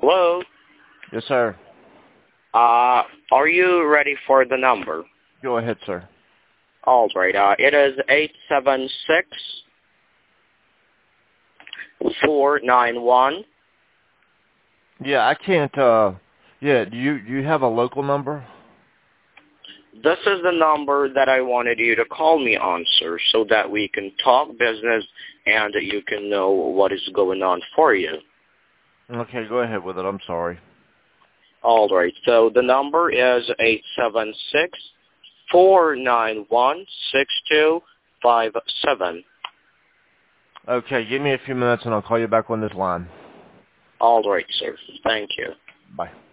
Hello. Yes, sir. Are you ready for the number? Go ahead, sir. All right. It is 876-491. Yeah, I can't, yeah, do you have a local number? This is the number that I wanted you to call me on, sir, so that we can talk business and you can know what is going on for you. Okay, go ahead with it. I'm sorry. All right. So the number is 876-491-6257. Okay, give me a few minutes and I'll call you back on this line. All right, sir. Thank you. Bye.